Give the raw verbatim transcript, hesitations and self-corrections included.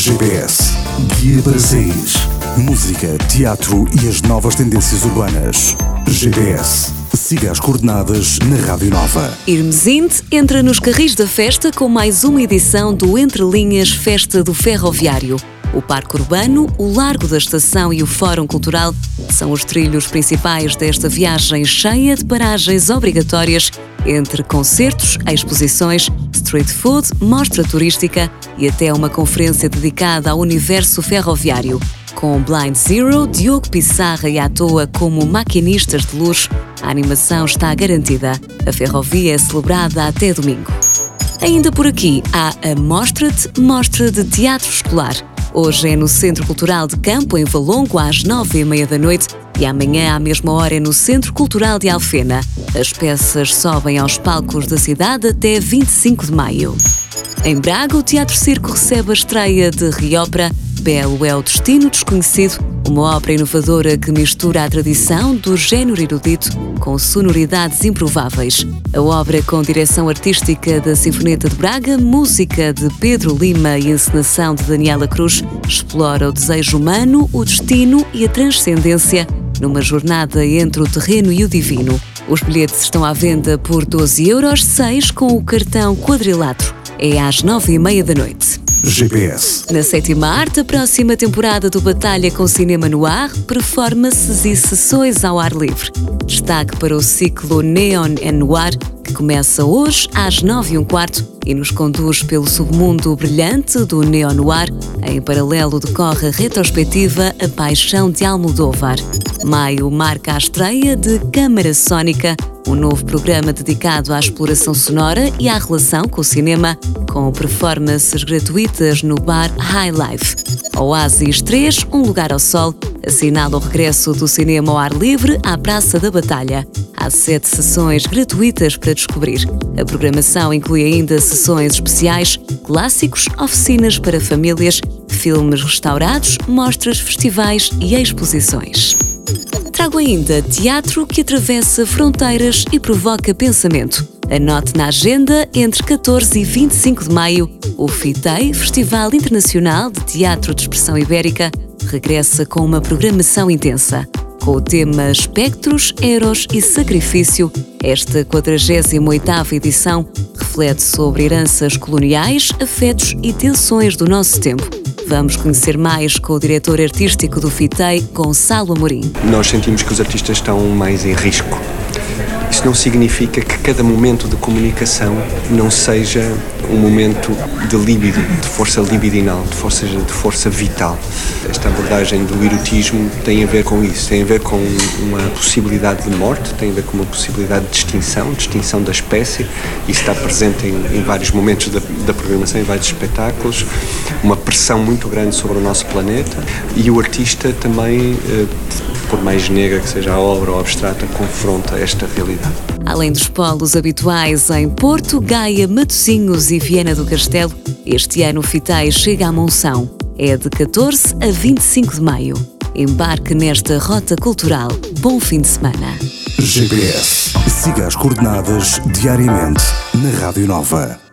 G P S, guia para sair. Música, teatro e as novas tendências urbanas. G P S. Siga as coordenadas na Rádio Nova. Irmesinde entra nos carris da festa com mais uma edição do Entre Linhas Festa do Ferroviário. O Parque Urbano, o Largo da Estação e o Fórum Cultural são os trilhos principais desta viagem cheia de paragens obrigatórias entre concertos, exposições, street food, mostra turística e até uma conferência dedicada ao universo ferroviário. Com Blind Zero, Diogo Pissarra e à toa como maquinistas de luxo, a animação está garantida. A ferrovia é celebrada até domingo. Ainda por aqui há a Mostra-te, Mostra de Teatro Escolar. Hoje é no Centro Cultural de Campo, em Valongo, às nove e meia da noite, e amanhã, à mesma hora, é no Centro Cultural de Alfena. As peças sobem aos palcos da cidade até vinte e cinco de maio. Em Braga, o Teatro Circo recebe a estreia de Riópera, Belo é o Destino Desconhecido, uma ópera inovadora que mistura a tradição do género erudito com sonoridades improváveis. A obra, com direção artística da Sinfonieta de Braga, música de Pedro Lima e encenação de Daniela Cruz, explora o desejo humano, o destino e a transcendência numa jornada entre o terreno e o divino. Os bilhetes estão à venda por doze euros, seis com o cartão Quadrilátero. É às nove e meia da noite. G P S. Na sétima arte, a próxima temporada do Batalha com Cinema no Ar, performances e sessões ao ar livre. Destaque para o ciclo Neon and Noir, que começa hoje às nove e um quarto e nos conduz pelo submundo brilhante do Neon Noir. Em paralelo decorre a retrospectiva A Paixão de Almodóvar. Maio marca a estreia de Câmara Sónica, um novo programa dedicado à exploração sonora e à relação com o cinema, com performances gratuitas no bar High Life. Oasis três, Um Lugar ao Sol, assinala o regresso do cinema ao ar livre à Praça da Batalha. Há sete sessões gratuitas para descobrir. A programação inclui ainda sessões especiais, clássicos, oficinas para famílias, filmes restaurados, mostras, festivais e exposições. Trago ainda teatro que atravessa fronteiras e provoca pensamento. Anote na agenda, entre catorze e vinte e cinco de maio, o FITEI, Festival Internacional de Teatro de Expressão Ibérica, regressa com uma programação intensa. Com o tema Espectros, Eros e Sacrifício, esta quadragésima oitava edição reflete sobre heranças coloniais, afetos e tensões do nosso tempo. Vamos conhecer mais com o diretor artístico do FITEI, Gonçalo Amorim. Nós sentimos que os artistas estão mais em risco. Isso não significa que cada momento de comunicação não seja um momento de líbido, de força libidinal, de força, de força vital. Esta abordagem do erotismo tem a ver com isso, tem a ver com uma possibilidade de morte, tem a ver com uma possibilidade de extinção, de extinção da espécie. Isso está presente em, em vários momentos da, da programação, em vários espetáculos. Uma pressão muito grande sobre o nosso planeta e o artista também, eh, por mais negra que seja a obra ou abstrata, confronta esta realidade. Além dos polos habituais em Porto, Gaia, Matosinhos e Viana do Castelo, este ano o FITEI chega à Monção. É de catorze a vinte e cinco de maio. Embarque nesta rota cultural. Bom fim de semana. G P S. Siga as coordenadas diariamente na Rádio Nova.